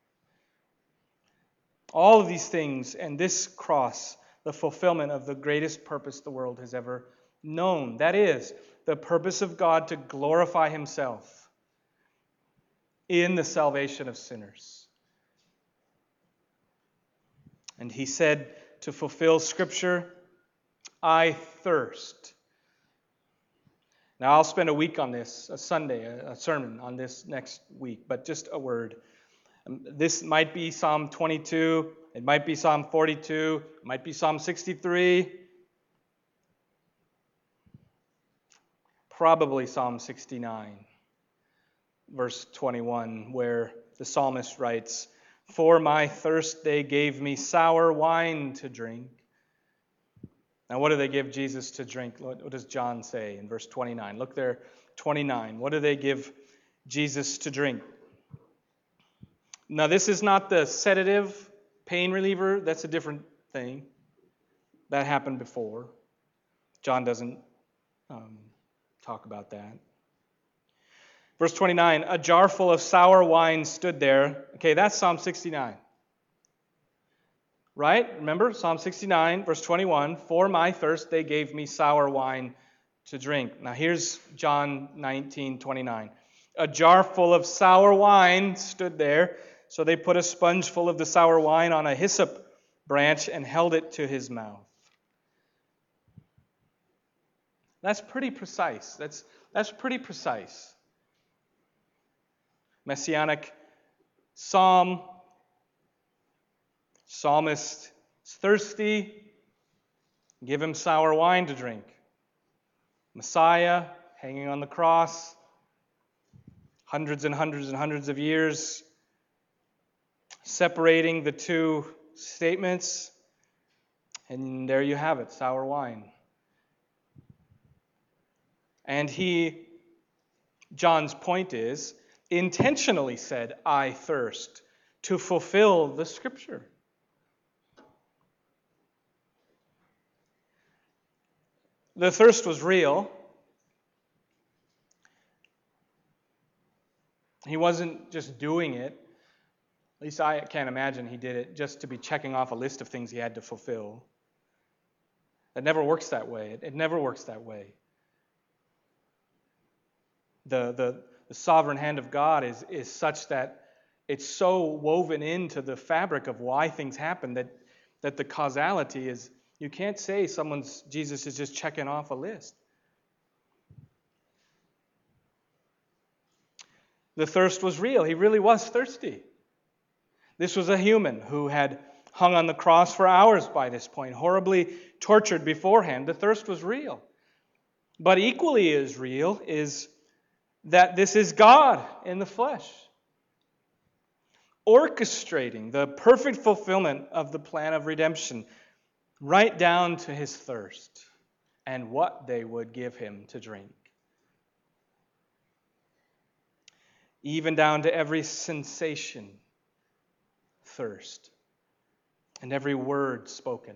All of these things and this cross, the fulfillment of the greatest purpose the world has ever known. That is, the purpose of God to glorify himself in the salvation of sinners. And he said, to fulfill Scripture, I thirst. Now, I'll spend a week on this, a Sunday, a sermon on this next week, but just a word. This might be Psalm 22, it might be Psalm 42, it might be Psalm 63, probably Psalm 69, verse 21, where the psalmist writes, for my thirst they gave me sour wine to drink. Now, what do they give Jesus to drink? What does John say in verse 29? Look there, 29. What do they give Jesus to drink? Now, this is not the sedative, pain reliever. That's a different thing. That happened before. John doesn't talk about that. Verse 29, a jar full of sour wine stood there. Okay, that's Psalm 69. Right? Remember, Psalm 69, verse 21, for my thirst they gave me sour wine to drink. Now here's John 19:29. A jar full of sour wine stood there, so they put a sponge full of the sour wine on a hyssop branch and held it to his mouth. That's pretty precise. That's pretty precise. Messianic psalm. Psalmist is thirsty. Give him sour wine to drink. Messiah hanging on the cross. hundreds and hundreds and hundreds of years separating the two statements. And there you have it, sour wine. And he, John's point is, intentionally said, I thirst, to fulfill the Scripture. The thirst was real. He wasn't just doing it. At least I can't imagine he did it just to be checking off a list of things he had to fulfill. It never works that way. It never works that way. The sovereign hand of God is such that it's so woven into the fabric of why things happen that the causality is, you can't say Jesus is just checking off a list. The thirst was real. He really was thirsty. This was a human who had hung on the cross for hours by this point, horribly tortured beforehand. The thirst was real. But equally as real is that this is God in the flesh, orchestrating the perfect fulfillment of the plan of redemption, right down to his thirst and what they would give him to drink. Even down to every sensation, thirst, and every word spoken.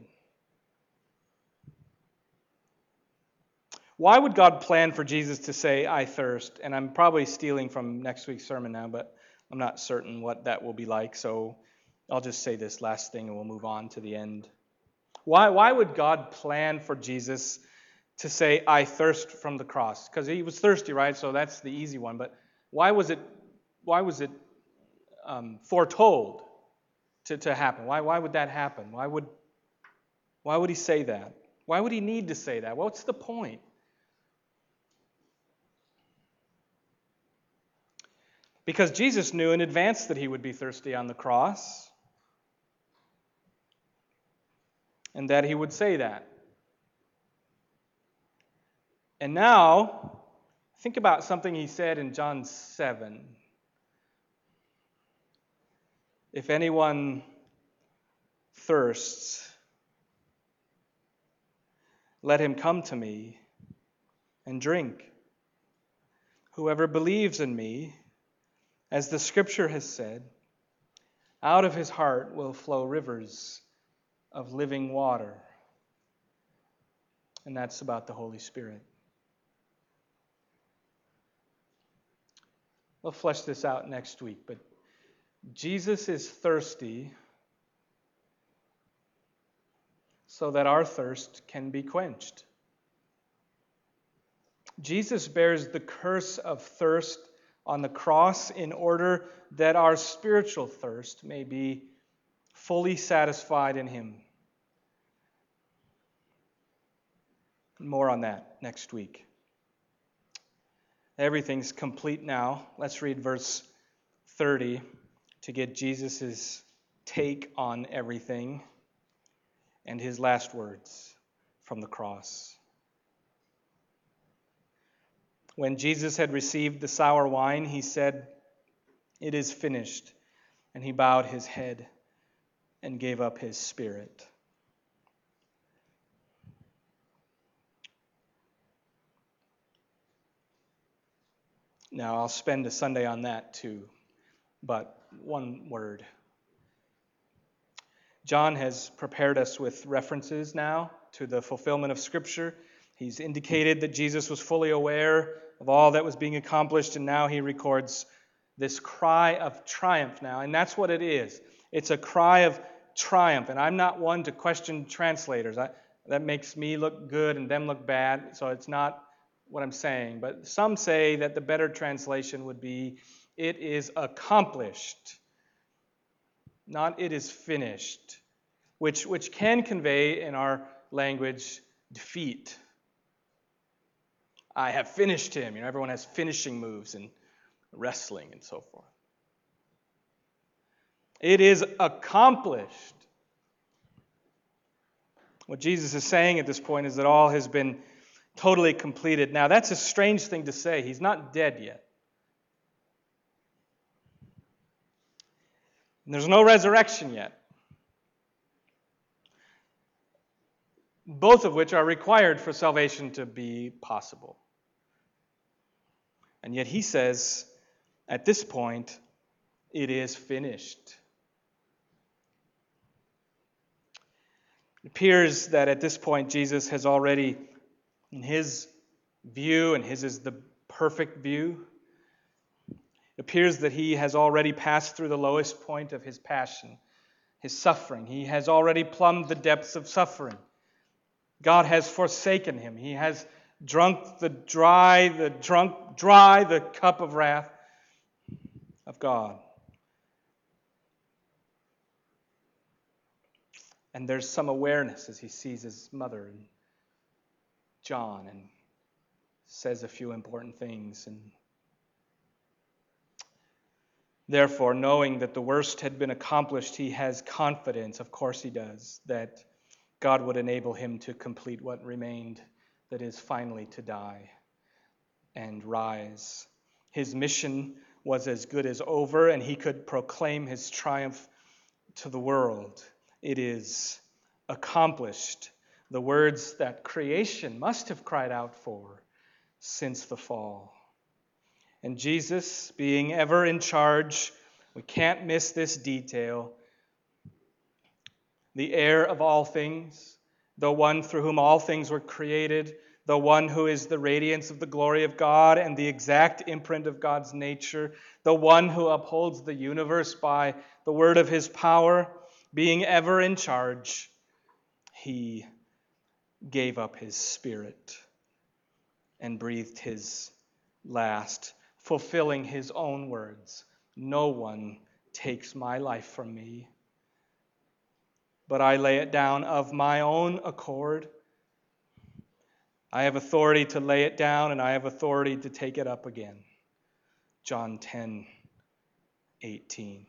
Why would God plan for Jesus to say, I thirst? And I'm probably stealing from next week's sermon now, but I'm not certain what that will be like, so I'll just say this last thing and we'll move on to the end. Why would God plan for Jesus to say, I thirst from the cross? Because he was thirsty, right? So that's the easy one. But why was it foretold to happen? Why would that happen? Why would he say that? Why would he need to say that? What's the point? Because Jesus knew in advance that he would be thirsty on the cross, and that he would say that. And now, think about something he said in John 7. If anyone thirsts, let him come to me and drink. Whoever believes in me, as the Scripture has said, out of his heart will flow rivers of living water. And that's about the Holy Spirit. We'll flesh this out next week, but Jesus is thirsty so that our thirst can be quenched. Jesus bears the curse of thirst on the cross in order that our spiritual thirst may be fully satisfied in him. More on that next week. Everything's complete now. Let's read verse 30 to get Jesus' take on everything and his last words from the cross. When Jesus had received the sour wine, he said, "It is finished." And he bowed his head and gave up his spirit. Now, I'll spend a Sunday on that too, but one word. John has prepared us with references now to the fulfillment of Scripture. He's indicated that Jesus was fully aware of all that was being accomplished, and now he records this cry of triumph now, and that's what it is. It's a cry of triumph, and I'm not one to question translators. That makes me look good and them look bad, so it's not what I'm saying. But some say that the better translation would be, "It is accomplished," not "it is finished," which can convey in our language defeat. I have finished him. Everyone has finishing moves in wrestling and so forth. It is accomplished. What Jesus is saying at this point is that all has been totally completed. Now, that's a strange thing to say. He's not dead yet. And there's no resurrection yet. Both of which are required for salvation to be possible. And yet he says, at this point, it is finished. It appears that at this point Jesus has already, in his view, and his is the perfect view, it appears that he has already passed through the lowest point of his passion, his suffering. He has already plumbed the depths of suffering. God has forsaken him. He has drunk the cup of wrath of God. And there's some awareness as he sees his mother and John and says a few important things. And therefore, knowing that the worst had been accomplished, he has confidence, of course he does, that God would enable him to complete what remained, that is finally to die and rise. His mission was as good as over, and he could proclaim his triumph to the world. It is accomplished. The words that creation must have cried out for since the fall. And Jesus, being ever in charge, we can't miss this detail, the heir of all things, the one through whom all things were created, the one who is the radiance of the glory of God and the exact imprint of God's nature, the one who upholds the universe by the word of his power, being ever in charge, he gave up his spirit and breathed his last, fulfilling his own words. No one takes my life from me, but I lay it down of my own accord. I have authority to lay it down, and I have authority to take it up again. John 10:18.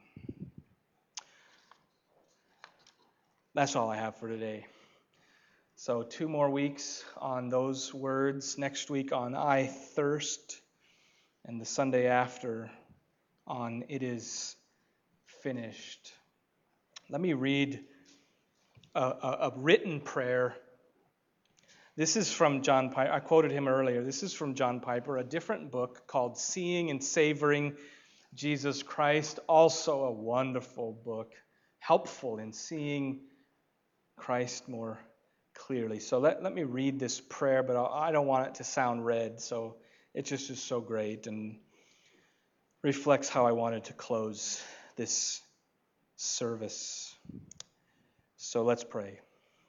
That's all I have for today. So 2 more weeks on those words. Next week on I thirst, and the Sunday after on it is finished. Let me read a written prayer. This is from John Piper. I quoted him earlier. This is from John Piper, a different book called Seeing and Savoring Jesus Christ. Also a wonderful book, helpful in seeing Christ more clearly. So let me read this prayer, but I don't want it to sound read, so it's just so great and reflects how I wanted to close this service. So let's pray.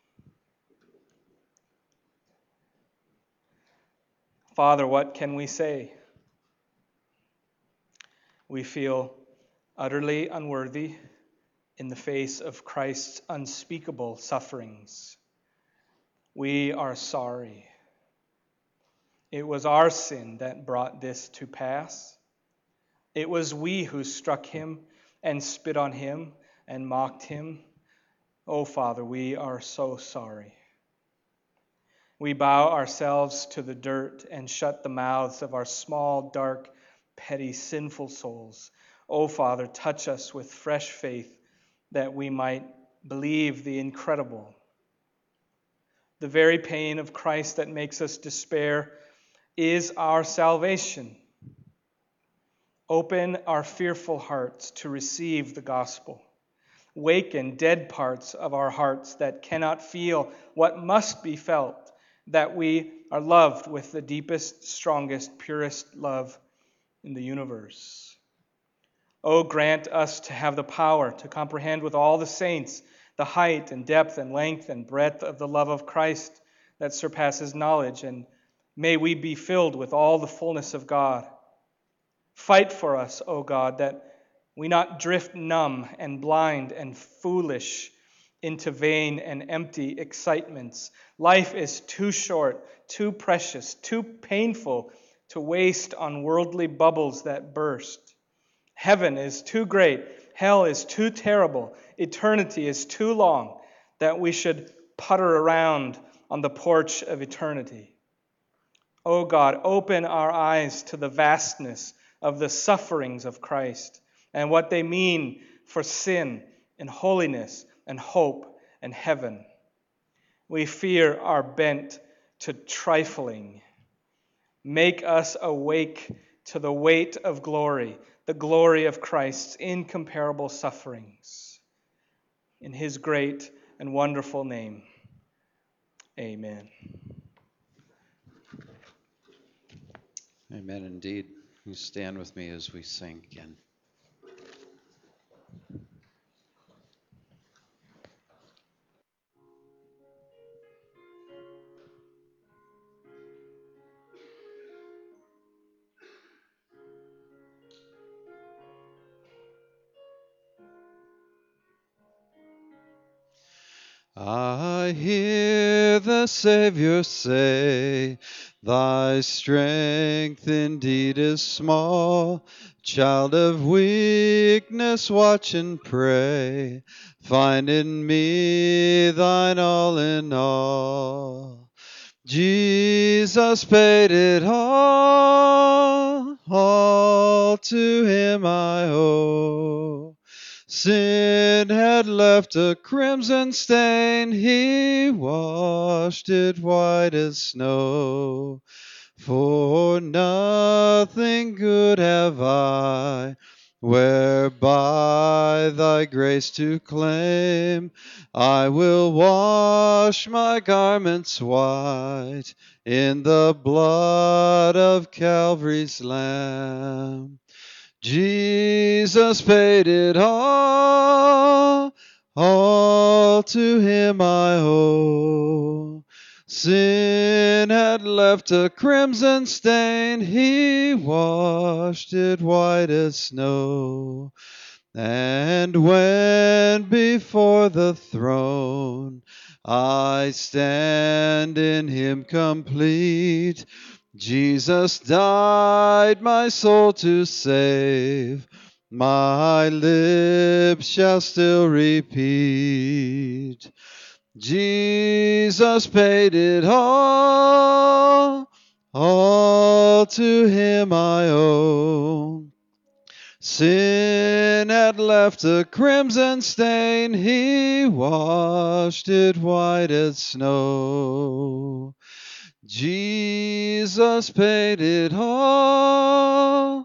Father, what can we say? We feel utterly unworthy in the face of Christ's unspeakable sufferings. We are sorry. It was our sin that brought this to pass. It was we who struck him and spit on him and mocked him. Oh, Father, we are so sorry. We bow ourselves to the dirt and shut the mouths of our small, dark, petty, sinful souls. Oh, Father, touch us with fresh faith that we might believe the incredible. The very pain of Christ that makes us despair is our salvation. Open our fearful hearts to receive the gospel. Waken dead parts of our hearts that cannot feel what must be felt, that we are loved with the deepest, strongest, purest love in the universe. Oh, grant us to have the power to comprehend with all the saints the height and depth and length and breadth of the love of Christ that surpasses knowledge, and may we be filled with all the fullness of God. Fight for us, O God, that we not drift numb and blind and foolish into vain and empty excitements. Life is too short, too precious, too painful to waste on worldly bubbles that burst. Heaven is too great, hell is too terrible, eternity is too long that we should putter around on the porch of eternity. O God, open our eyes to the vastness of the sufferings of Christ and what they mean for sin and holiness and hope and heaven. We fear are bent to trifling. Make us awake to the weight of glory, the glory of Christ's incomparable sufferings. In his great and wonderful name, amen.
Amen indeed. You stand with me as we sing again. I hear the Savior say, thy strength indeed is small. Child of weakness, watch and pray. Find in me thine all in all. Jesus paid it all to him I owe. Sin had left a crimson stain, he washed it white as snow. For nothing good have I, whereby thy grace to claim. I will wash my garments white in the blood of Calvary's Lamb. Jesus paid it all to him I owe. Sin had left a crimson stain, he washed it white as snow. And when before the throne I stand in him complete, Jesus died my soul to save, my lips shall still repeat. Jesus paid it all to him I owe. Sin had left a crimson stain, he washed it white as snow. Jesus paid it all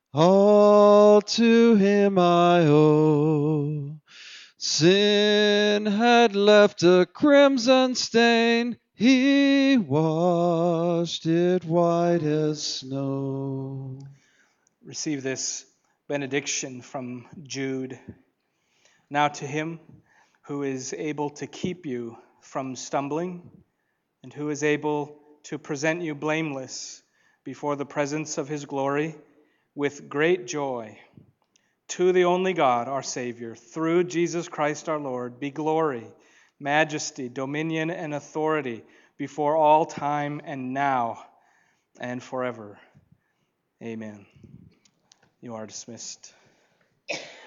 to him I owe. Sin had left a crimson stain, he washed it white as snow.
Receive this benediction from Jude. Now to him who is able to keep you from stumbling, and who is able to present you blameless before the presence of his glory with great joy. To the only God, our Savior, through Jesus Christ our Lord, be glory, majesty, dominion, and authority before all time and now and forever. Amen. You are dismissed.